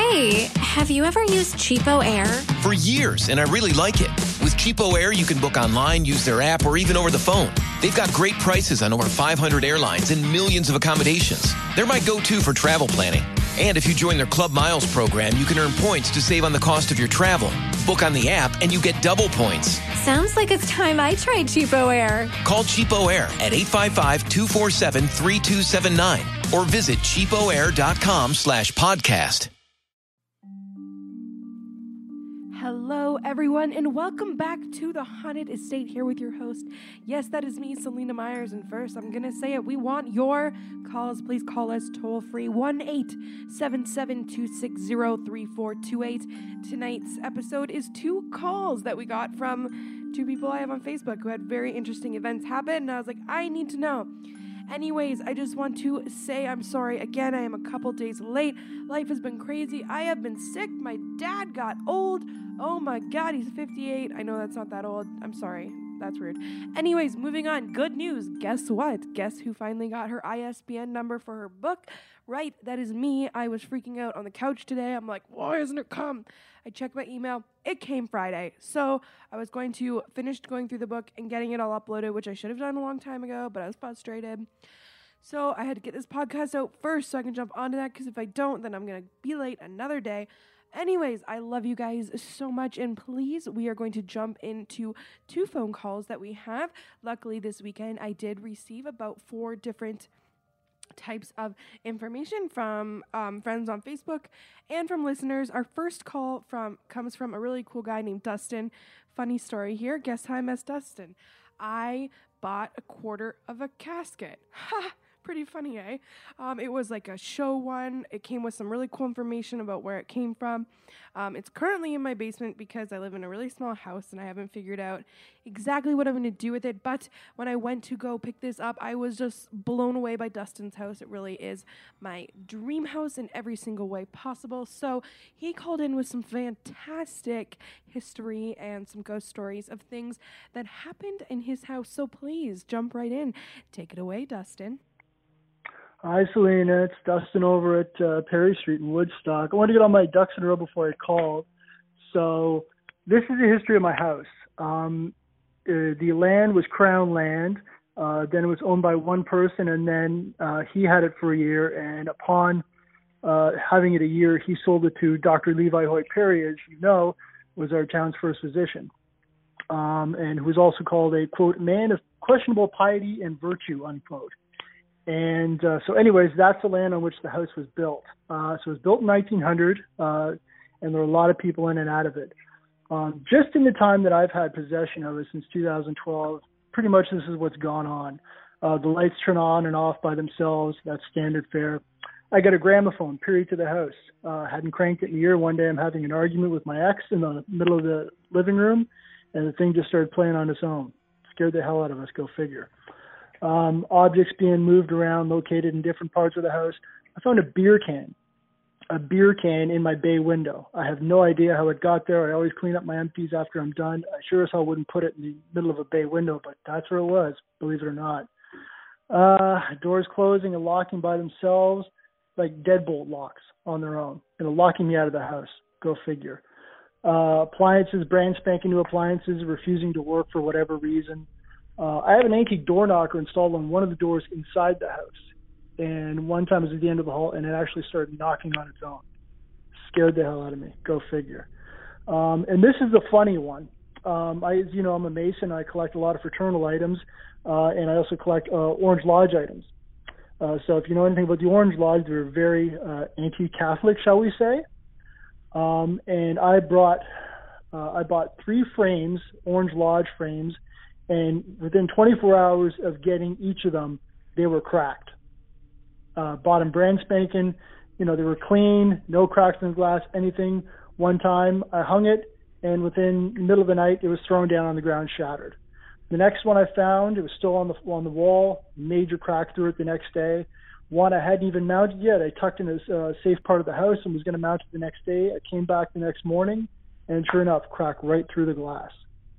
Hey, have you ever used Cheapo Air? For years, and I really like it. With Cheapo Air, you can book online, use their app, or even over the phone. They've got great prices on over 500 airlines and millions of accommodations. They're my go-to for travel planning. And if you join their Club Miles program, you can earn points to save on the cost of your travel. Book on the app, and you get double points. Sounds like it's time I tried Cheapo Air. Call Cheapo Air at 855-247-3279 or visit cheapoair.com/podcast. Hello, everyone, and welcome back to The Haunted Estate here with your host. Yes, that is me, Selena Myers, and first, I'm going to say it. We want your calls. Please call us toll-free, 1-877-260-3428. Tonight's episode is 2 calls that we got from 2 people I have on Facebook who had very interesting events happen, and I was like, I need to know. Anyways, I just want to say I'm sorry. Again, I am a couple days late. Life has been crazy. I have been sick. My dad got old. Oh my God, he's 58. I know that's not that old. I'm sorry. That's weird. Anyways, moving on. Good news. Guess what? Guess who finally got her ISBN number for her book? Right, that is me. I was freaking out on the couch today. I'm like, why hasn't it come? I checked my email. It came Friday. So I was going to finish going through the book and getting it all uploaded, which I should have done a long time ago, but I was frustrated. So I had to get this podcast out first so I can jump onto that, because if I don't, then I'm going to be late another day. Anyways, I love you guys so much, and please, we are going to jump into 2 phone calls that we have. Luckily, this weekend, I did receive about 4 different types of information from friends on Facebook and from listeners. Our first call comes from a really cool guy named Dustin. Funny story here. Guess how I met Dustin? I bought a quarter of a casket. Ha! Pretty funny, eh? It was like a show one. It came with some really cool information about where it came from. It's currently in my basement because I live in a really small house and I haven't figured out exactly what I'm going to do with it. But when I went to go pick this up, I was just blown away by Dustin's house. It really is my dream house in every single way possible. So he called in with some fantastic history and some ghost stories of things that happened in his house. So please jump right in. Take it away, Dustin. Hi, Selena. It's Dustin over at Perry Street in Woodstock. I wanted to get all my ducks in a row before I called. So this is the history of my house. The land was Crown land. Then it was owned by one person, and then he had it for a year. And upon having it a year, he sold it to Dr. Levi Hoyt Perry, as you know, was our town's first physician, and who was also called a, quote, man of questionable piety and virtue, unquote. And so anyways, that's the land on which the house was built. So it was built in 1900, and there were a lot of people in and out of it. Just in the time that I've had possession of it, since 2012, pretty much this is what's gone on. The lights turn on and off by themselves. That's standard fare. I got a gramophone, period, to the house. Hadn't cranked it in a year. One day I'm having an argument with my ex in the middle of the living room, and the thing just started playing on its own. Scared the hell out of us, go figure. Objects being moved around, located in different parts of the house. I found a beer can in my bay window. I have no idea how it got there. I always clean up my empties after I'm done. I sure as hell wouldn't put it in the middle of a bay window, but that's where it was, believe it or not. Doors closing and locking by themselves, like deadbolt locks on their own, locking me out of the house. Go figure. Appliances, brand spanking new appliances, refusing to work for whatever reason. I have an antique door knocker installed on one of the doors inside the house. And one time it was at the end of the hall, and it actually started knocking on its own. Scared the hell out of me. Go figure. And this is the funny one. I'm a Mason. I collect a lot of fraternal items, and I also collect Orange Lodge items. So if you know anything about the Orange Lodge, they're very anti-Catholic, shall we say. And I bought 3 frames, Orange Lodge frames, and within 24 hours of getting each of them, they were cracked. Bought them brand spanking, they were clean, no cracks in the glass, anything. One time I hung it, and within the middle of the night, it was thrown down on the ground, shattered. The next one I found, it was still on the wall, major crack through it the next day. One I hadn't even mounted yet. I tucked in a safe part of the house and was going to mount it the next day. I came back the next morning, and sure enough, cracked right through the glass.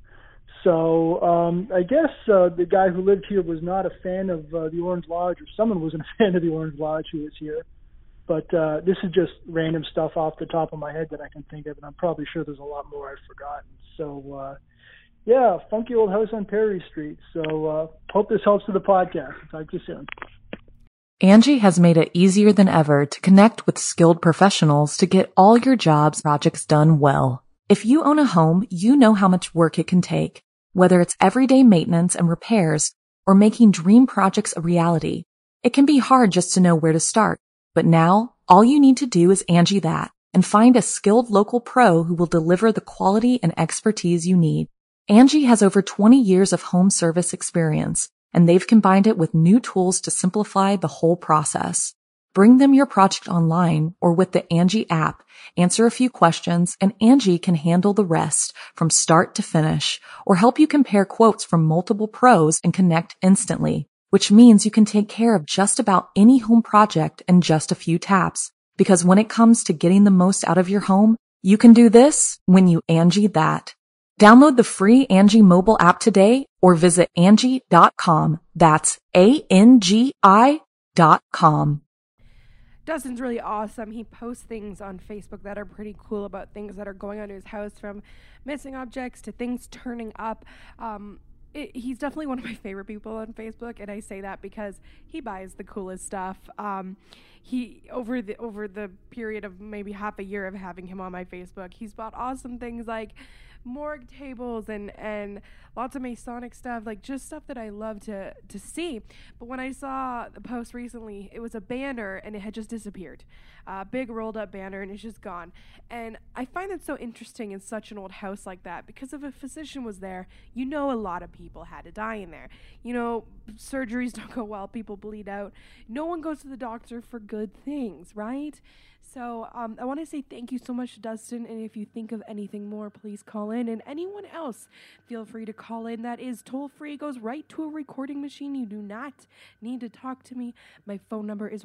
So I guess the guy who lived here was not a fan of the Orange Lodge, or someone wasn't a fan of the Orange Lodge who was here. But this is just random stuff off the top of my head that I can think of, and I'm probably sure there's a lot more I've forgotten. So, yeah, funky old house on Perry Street. So hope this helps with the podcast. Talk to you soon. Angie has made it easier than ever to connect with skilled professionals to get all your jobs projects done well. If you own a home, you know how much work it can take, whether it's everyday maintenance and repairs or making dream projects a reality. It can be hard just to know where to start, but now all you need to do is Angie that and find a skilled local pro who will deliver the quality and expertise you need. Angie has over 20 years of home service experience, and they've combined it with new tools to simplify the whole process. Bring them your project online or with the Angie app, answer a few questions, and Angie can handle the rest from start to finish or help you compare quotes from multiple pros and connect instantly, which means you can take care of just about any home project in just a few taps. Because when it comes to getting the most out of your home, you can do this when you Angie that. Download the free Angie mobile app today or visit Angie.com. That's ANGI.com. Dustin's really awesome. He posts things on Facebook that are pretty cool about things that are going on in his house, from missing objects to things turning up. He's definitely one of my favorite people on Facebook, and I say that because he buys the coolest stuff. He over the period of maybe half a year of having him on my Facebook, he's bought awesome things like morgue tables and lots of Masonic stuff, like just stuff that I love to see. But when I saw the post recently, it was a banner and it had just disappeared. Big rolled up banner, and it's just gone. And I find that so interesting in such an old house like that, because if a physician was there, you know a lot of people had to die in there. You know, surgeries don't go well, people bleed out. No one goes to the doctor for good things, right? So I want to say thank you so much to Dustin, and if you think of anything more, please call in. And anyone else, feel free to call in. That is toll-free, goes right to a recording machine. You do not need to talk to me. My phone number is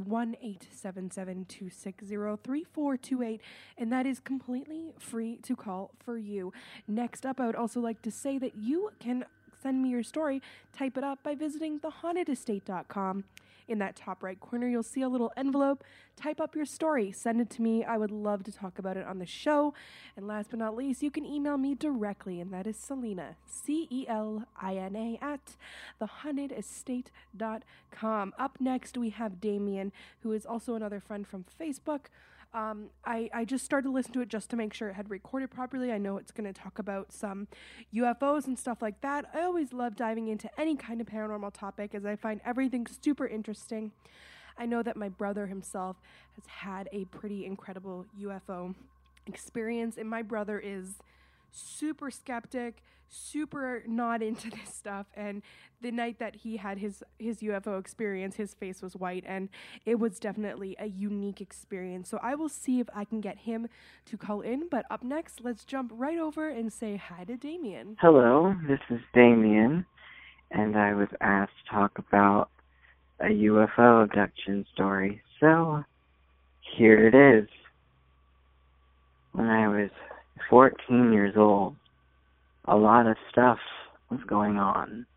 1-877-260-3428, and that is completely free to call for you. Next up, I would also like to say that you can send me your story, type it up by visiting thehauntedestate.com. In that top right corner, you'll see a little envelope. Type up your story. Send it to me. I would love to talk about it on the show. And last but not least, you can email me directly, and that is Celina, CELINA, at thehauntedestate.com. Up next, we have Damien, who is also another friend from Facebook. I just started to listen to it just to make sure it had recorded properly. I know it's going to talk about some UFOs and stuff like that. I always love diving into any kind of paranormal topic, as I find everything super interesting. I know that my brother himself has had a pretty incredible UFO experience, and my brother is super skeptic, super not into this stuff, and the night that he had his UFO experience, his face was white, and it was definitely a unique experience. So I will see if I can get him to call in, but up next, let's jump right over and say hi to Damien. Hello, this is Damien, and I was asked to talk about a UFO abduction story. So, here it is. When I was 14 years old, a lot of stuff was going on.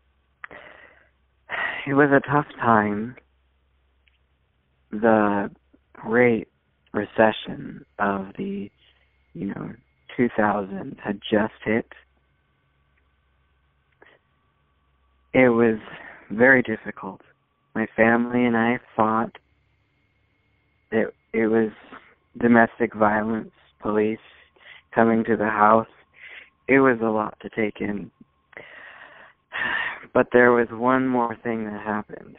It was a tough time. The Great Recession of the, 2000s had just hit. It was very difficult. My family and I thought that it was domestic violence, police coming to the house. It was a lot to take in. But there was one more thing that happened.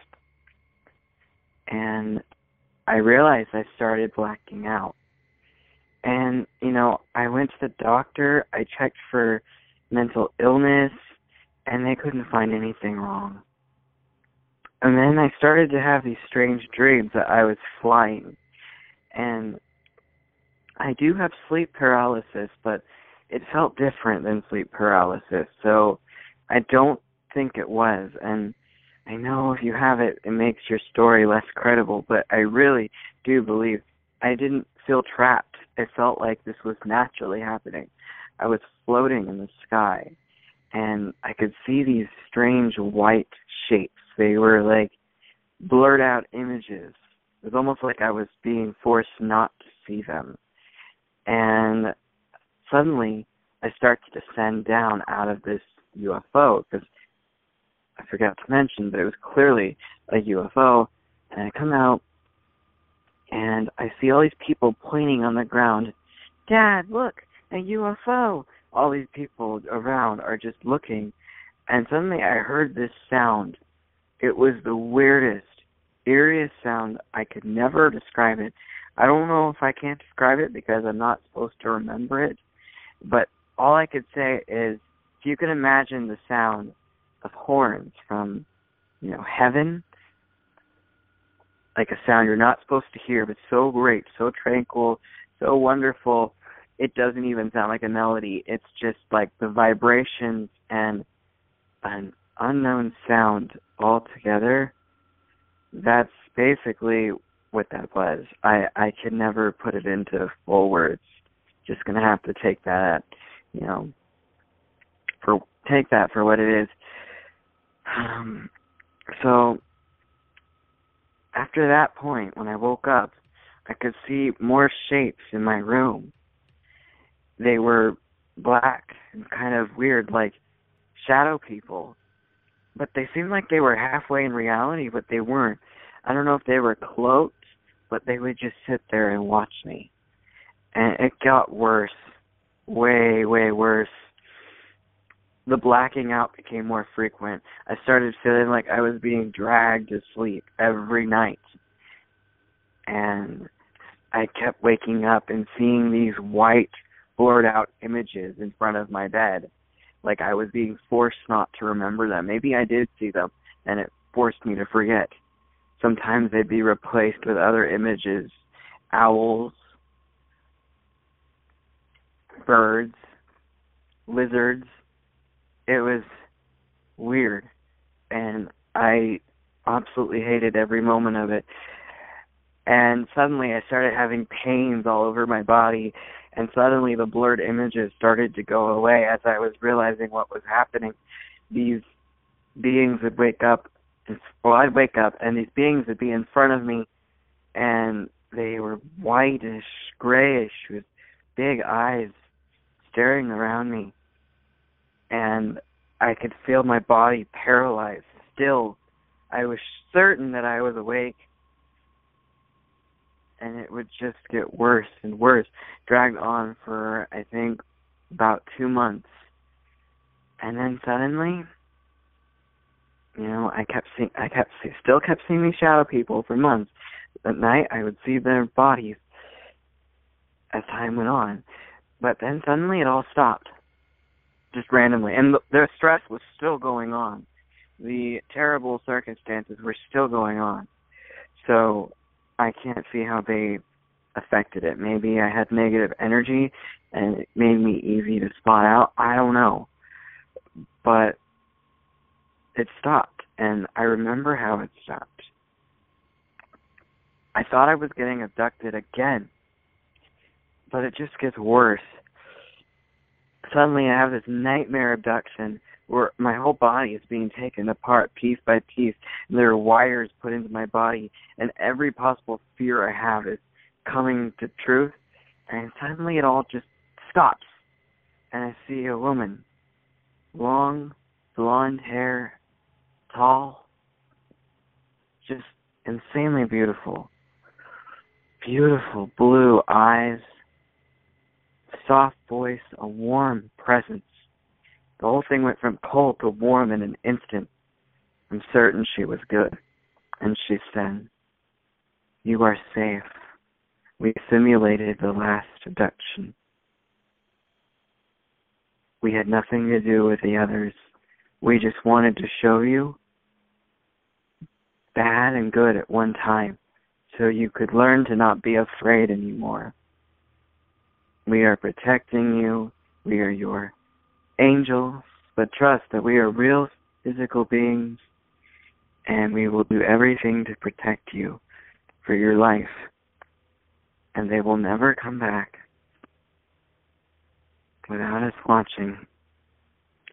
And I realized I started blacking out. And, I went to the doctor, I checked for mental illness, and they couldn't find anything wrong. And then I started to have these strange dreams that I was flying. And I do have sleep paralysis, but it felt different than sleep paralysis. So I don't think it was. And I know if you have it, it makes your story less credible, but I really do believe I didn't feel trapped. It felt like this was naturally happening. I was floating in the sky, and I could see these strange white shapes. They were like blurred out images It was almost like I was being forced not to see them. And suddenly, I start to descend down out of this UFO, because I forgot to mention, but it was clearly a UFO. And I come out, and I see all these people pointing on the ground. Dad, look, a UFO. All these people around are just looking. And suddenly I heard this sound. It was the weirdest, eeriest sound. I could never describe it. I don't know if I can't describe it because I'm not supposed to remember it. But all I could say is, if you can imagine the sound of horns from, heaven, like a sound you're not supposed to hear, but so great, so tranquil, so wonderful, it doesn't even sound like a melody. It's just like the vibrations and an unknown sound all together. That's basically what that was. I could never put it into full words. Just gonna have to take that, take that for what it is. So after that point, when I woke up, I could see more shapes in my room. They were black and kind of weird, like shadow people. But they seemed like they were halfway in reality, but they weren't. I don't know if they were cloaked, but they would just sit there and watch me. And it got worse, way, way worse. The blacking out became more frequent. I started feeling like I was being dragged to sleep every night. And I kept waking up and seeing these white, blurred out images in front of my bed. Like I was being forced not to remember them. Maybe I did see them, and it forced me to forget. Sometimes they'd be replaced with other images. Owls, birds, lizards. It was weird, and I absolutely hated every moment of it. And suddenly I started having pains all over my body, and suddenly the blurred images started to go away as I was realizing what was happening. These beings would wake up, I'd wake up, and these beings would be in front of me, and they were whitish, grayish, with big eyes staring around me. And I could feel my body paralyzed still. I was certain that I was awake. And it would just get worse and worse. Dragged on for, I think, about 2 months. And then suddenly, I still kept seeing these shadow people for months. At night, I would see their bodies as time went on. But then suddenly it all stopped. Just randomly. And the stress was still going on. The terrible circumstances were still going on. So I can't see how they affected it. Maybe I had negative energy and it made me easy to spot out. I don't know. But it stopped. And I remember how it stopped. I thought I was getting abducted again. But it just gets worse. Suddenly I have this nightmare abduction where my whole body is being taken apart piece by piece, and there are wires put into my body, and every possible fear I have is coming to truth, and suddenly it all just stops, and I see a woman, long, blonde hair, tall, just insanely beautiful, beautiful blue eyes, soft voice, a warm presence. The whole thing went from cold to warm in an instant. I'm certain she was good. And she said, "You are safe. We simulated the last abduction. We had nothing to do with the others. We just wanted to show you bad and good at one time so you could learn to not be afraid anymore. We are protecting you. We are your angels, but trust that we are real physical beings, and we will do everything to protect you for your life, and they will never come back without us watching."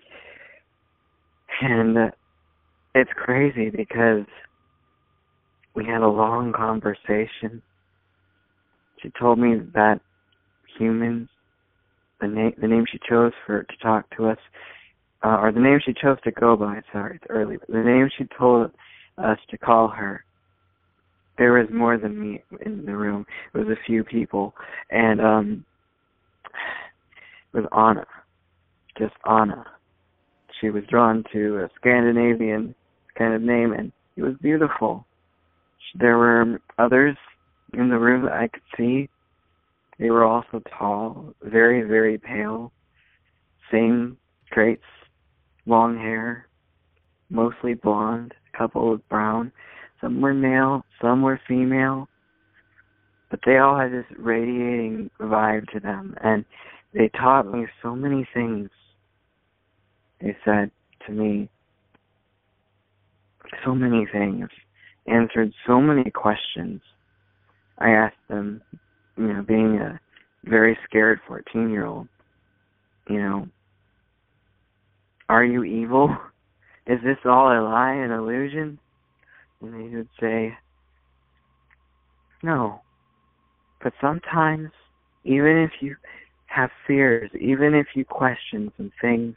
And it's crazy because we had a long conversation. She told me that humans, the name she chose to talk to us, or the name she chose to go by, sorry, it's early, but the name she told us to call her, there was more than me in the room. It was a few people, and it was Anna, just Anna. She was drawn to a Scandinavian kind of name, and it was beautiful. There were others in the room that I could see. They were also tall, very, very pale, same traits, long hair, mostly blonde, a couple with brown. Some were male, some were female, but they all had this radiating vibe to them, and they taught me so many things. They said to me so many things, answered so many questions. I asked them, being a very scared 14-year-old, are you evil? Is this all a lie, an illusion? And they would say, no. But sometimes, even if you have fears, even if you question some things,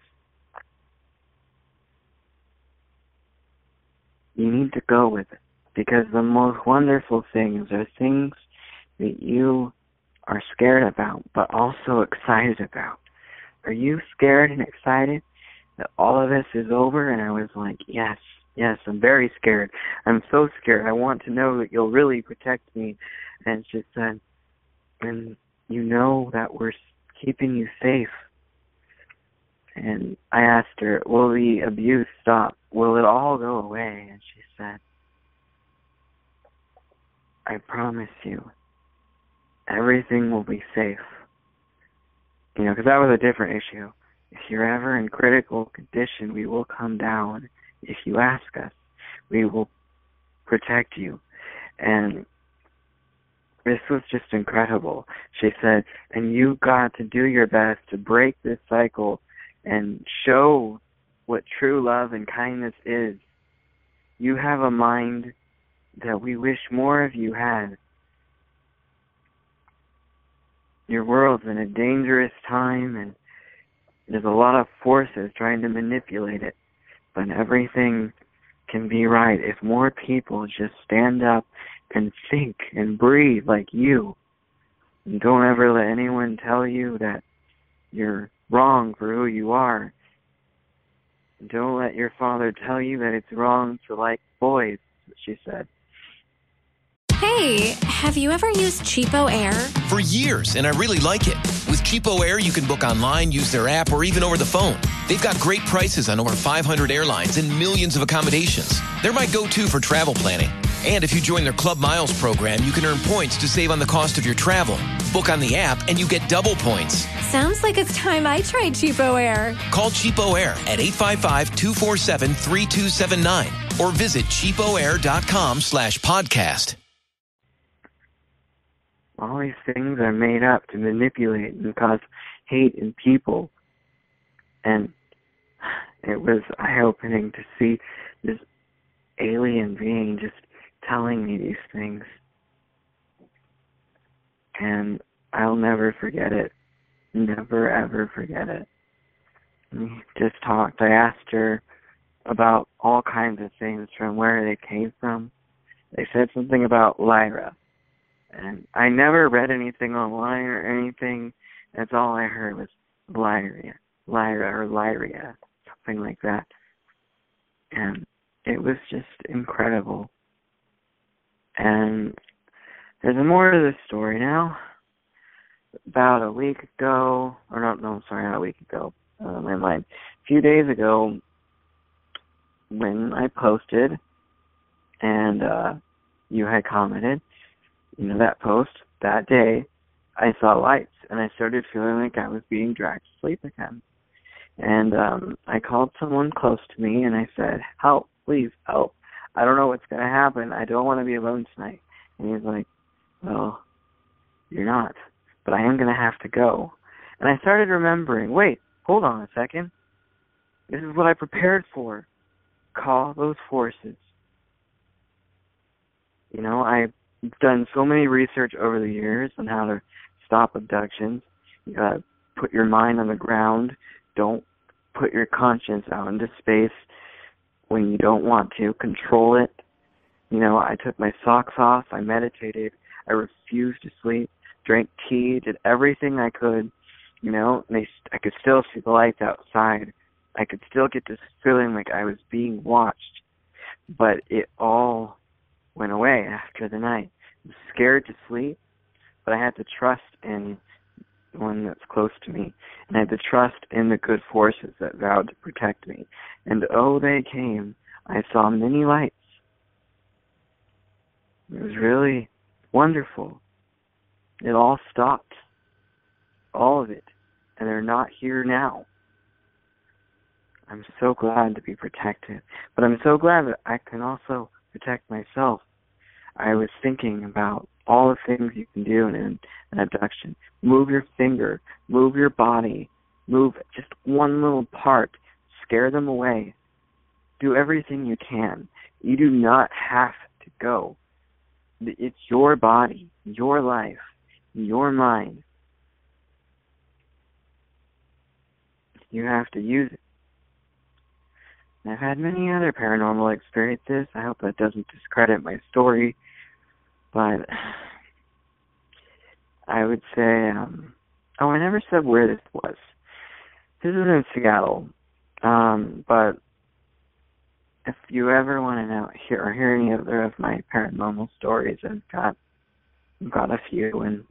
you need to go with it. Because the most wonderful things are things that you are scared about, but also excited about. Are you scared and excited that all of this is over? And I was like, yes, I'm very scared. I'm so scared. I want to know that you'll really protect me. And she said, and you know that we're keeping you safe. And I asked her, will the abuse stop? Will it all go away? And she said, I promise you, everything will be safe. Because that was a different issue. If you're ever in critical condition, we will come down. If you ask us, we will protect you. And this was just incredible. She said, and you got to do your best to break this cycle and show what true love and kindness is. You have a mind that we wish more of you had. Your world's in a dangerous time, and there's a lot of forces trying to manipulate it. But everything can be right if more people just stand up and think and breathe like you. And don't ever let anyone tell you that you're wrong for who you are. Don't let your father tell you that it's wrong to like boys, she said. Hey, have you ever used Cheapo Air? For years, and I really like it. With Cheapo Air, you can book online, use their app, or even over the phone. They've got great prices on over 500 airlines and millions of accommodations. They're my go-to for travel planning. And if you join their Club Miles program, you can earn points to save on the cost of your travel. Book on the app, and you get double points. Sounds like it's time I tried Cheapo Air. Call Cheapo Air at 855-247-3279 or visit cheapoair.com/podcast. All these things are made up to manipulate and cause hate in people. And it was eye-opening to see this alien being just telling me these things. And I'll never forget it. Never, ever forget it. We just talked. I asked her about all kinds of things, from where they came from. They said something about Lyra. And I never read anything online or anything. That's all I heard was Lyra or Lyria, something like that. And it was just incredible. And there's more to the story now. About a week ago, not a week ago, my mind. A few days ago, when I posted, and you had commented, that post, that day, I saw lights, and I started feeling like I was being dragged to sleep again. And I called someone close to me, and I said, help, please, help. I don't know what's going to happen. I don't want to be alone tonight. And he's like, well, you're not, but I am going to have to go. And I started remembering, wait, hold on a second. This is what I prepared for. Call those forces. You know, I've done so many research over the years on how to stop abductions. You gotta put your mind on the ground. Don't put your conscience out into space when you don't want to. Control it. You know, I took my socks off. I meditated. I refused to sleep. Drank tea. Did everything I could. You know, and I could still see the lights outside. I could still get this feeling like I was being watched. But it all went away after the night. I was scared to sleep, but I had to trust in one that's close to me. And I had to trust in the good forces that vowed to protect me. And oh, they came. I saw many lights. It was really wonderful. It all stopped. All of it. And they're not here now. I'm so glad to be protected. But I'm so glad that I can also protect myself. I was thinking about all the things you can do in an abduction. Move your finger. Move your body. Move just one little part. Scare them away. Do everything you can. You do not have to go. It's your body, your life, your mind. You have to use it. And I've had many other paranormal experiences. I hope that doesn't discredit my story. But I would say, I never said where this was. This is in Seattle. But if you ever want to know, hear any other of my paranormal stories, I've got a few, and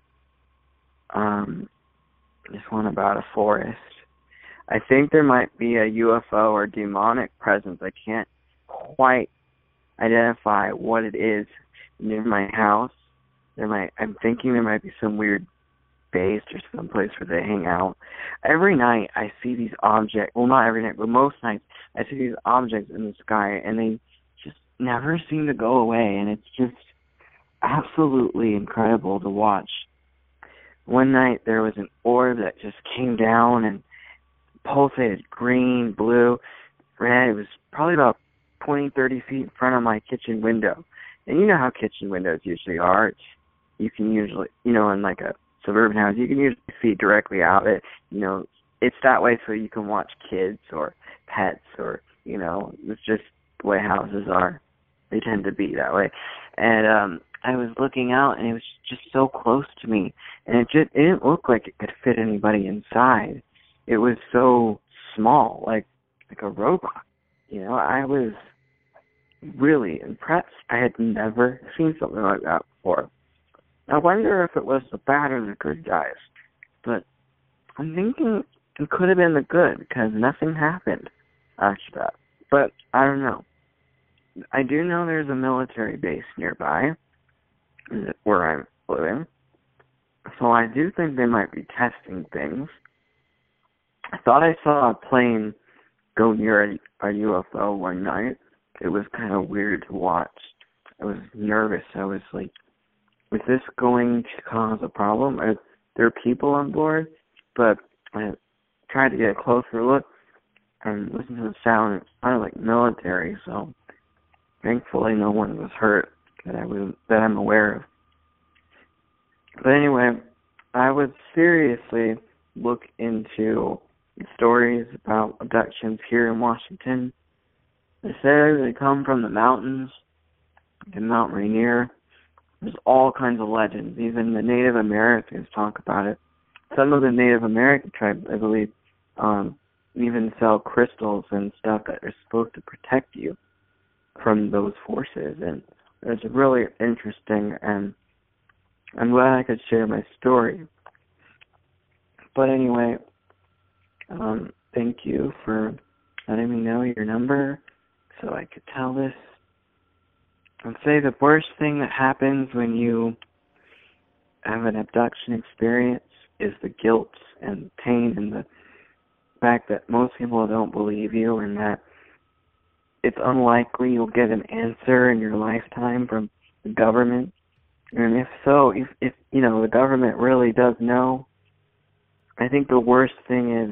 this one about a forest. I think there might be a UFO or demonic presence. I can't quite identify what it is near my house. I'm thinking there might be some weird base or some place where they hang out. Every night I see these objects. Well, not every night, but most nights I see these objects in the sky, and they just never seem to go away, and it's just absolutely incredible to watch. One night there was an orb that just came down and pulsated green, blue, red. It was probably about 20, 30 feet in front of my kitchen window. And you know how kitchen windows usually are. You can usually, in like a suburban house, you can usually see directly out it. It's that way so you can watch kids or pets or, it's just the way houses are. They tend to be that way. And I was looking out, and it was just so close to me. And it didn't look like it could fit anybody inside. It was so small, like a robot. I was really impressed. I had never seen something like that before. I wonder if it was the bad or the good guys. But I'm thinking it could have been the good, because nothing happened after that. But I don't know. I do know there's a military base nearby where I'm living. So I do think they might be testing things. I thought I saw a plane go near a UFO one night. It was kind of weird to watch. I was nervous. I was like, is this going to cause a problem? Are there people on board? But I tried to get a closer look and listen to the sound. It sounded like military, so thankfully no one was hurt that I'm aware of. But anyway, I would seriously look into stories about abductions here in Washington. They say they come from the mountains, in Mount Rainier. There's all kinds of legends. Even the Native Americans talk about it. Some of the Native American tribes, I believe, even sell crystals and stuff that are supposed to protect you from those forces. And it's really interesting, and I'm glad I could share my story. But anyway, thank you for letting me know your number so I could tell this. I'd say the worst thing that happens when you have an abduction experience is the guilt and pain and the fact that most people don't believe you, and that it's unlikely you'll get an answer in your lifetime from the government. And if so, if the government really does know, I think the worst thing is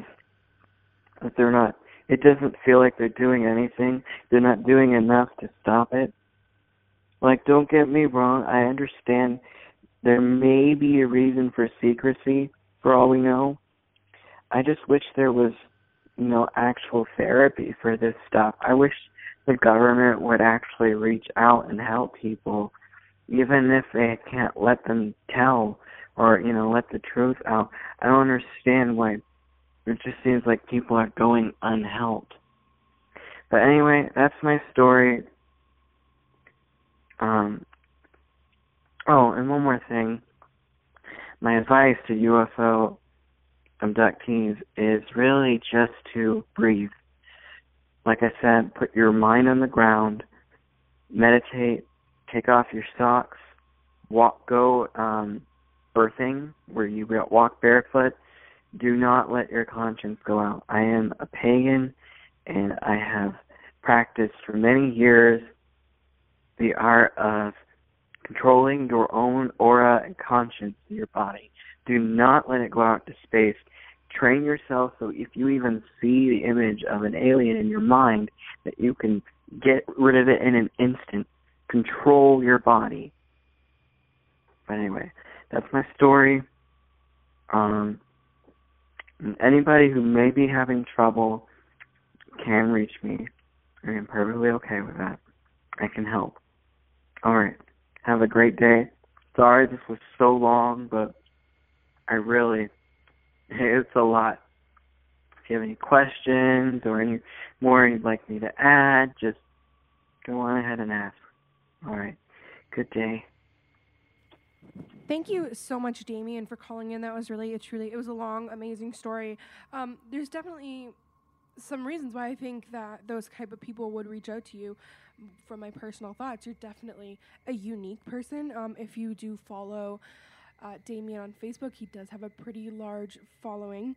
that it doesn't feel like they're doing anything. They're not doing enough to stop it. Like, don't get me wrong, I understand there may be a reason for secrecy, for all we know. I just wish there was, actual therapy for this stuff. I wish the government would actually reach out and help people, even if they can't let them tell or, let the truth out. I don't understand why it just seems like people are going unhelped. But anyway, that's my story. And one more thing. My advice to UFO abductees is really just to breathe. Like I said, put your mind on the ground, meditate, take off your socks, go earthing, where you walk barefoot. Do not let your conscience go out. I am a pagan, and I have practiced for many years the art of controlling your own aura and conscience in your body. Do not let it go out to space. Train yourself so if you even see the image of an alien in your mind, that you can get rid of it in an instant. Control your body. But anyway, that's my story. Anybody who may be having trouble can reach me. I am perfectly okay with that. I can help. All right. Have a great day. Sorry this was so long, but it's a lot. If you have any questions or any more you'd like me to add, just go on ahead and ask. All right. Good day. Thank you so much, Damien, for calling in. That was really, it was a long, amazing story. There's definitely some reasons why I think that those type of people would reach out to you. From my personal thoughts, you're definitely a unique person. If you do follow Damien on Facebook, he does have a pretty large following.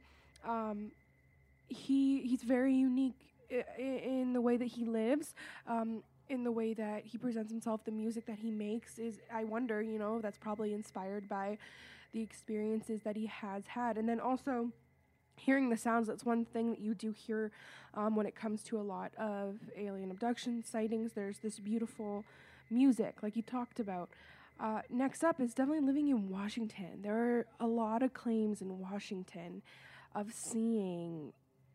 He's very unique in the way that he lives, in the way that he presents himself. The music that he makes is, I wonder, that's probably inspired by the experiences that he has had. And then also hearing the sounds, that's one thing that you do hear when it comes to a lot of alien abduction sightings. There's this beautiful music, like you talked about. Next up is definitely living in Washington. There are a lot of claims in Washington of seeing,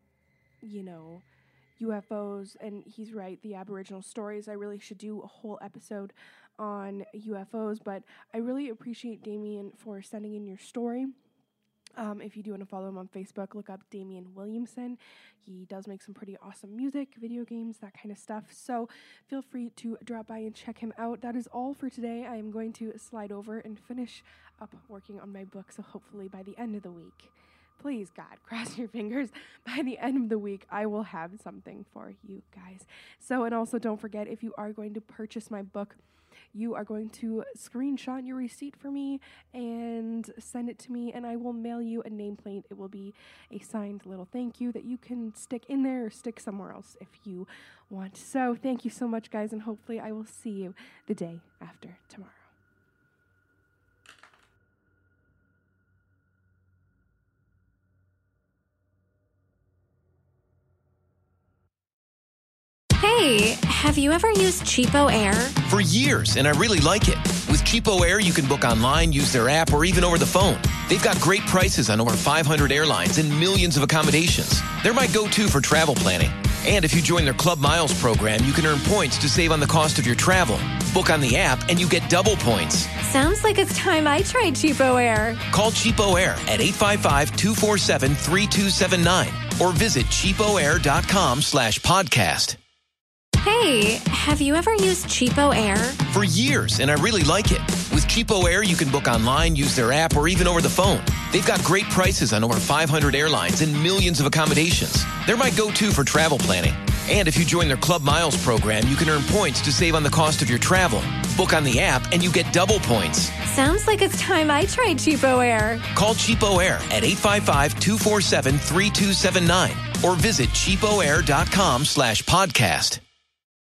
UFOs, and he's right, the Aboriginal stories. I really should do a whole episode on UFOs, but I really appreciate Damien for sending in your story. If you do want to follow him on Facebook, look up Damien Williamson. He does make some pretty awesome music, video games, that kind of stuff. So feel free to drop by and check him out. That is all for today. I am going to slide over and finish up working on my book. So hopefully by the end of the week, please, God, cross your fingers, by the end of the week, I will have something for you guys. So, and also don't forget, if you are going to purchase my book, you are going to screenshot your receipt for me and send it to me, and I will mail you a nameplate. It will be a signed little thank you that you can stick in there or stick somewhere else if you want. So thank you so much, guys, and hopefully I will see you the day after tomorrow. Hey, have you ever used Cheapo Air? For years, and I really like it. With Cheapo Air, you can book online, use their app, or even over the phone. They've got great prices on over 500 airlines and millions of accommodations. They're my go-to for travel planning. And if you join their Club Miles program, you can earn points to save on the cost of your travel. Book on the app, and you get double points. Sounds like it's time I tried Cheapo Air. Call Cheapo Air at 855-247-3279 or visit cheapoair.com/podcast. Hey, have you ever used Cheapo Air? For years, and I really like it. With Cheapo Air, you can book online, use their app, or even over the phone. They've got great prices on over 500 airlines and millions of accommodations. They're my go-to for travel planning. And if you join their Club Miles program, you can earn points to save on the cost of your travel. Book on the app, and you get double points. Sounds like it's time I tried Cheapo Air. Call Cheapo Air at 855-247-3279 or visit cheapoair.com/podcast.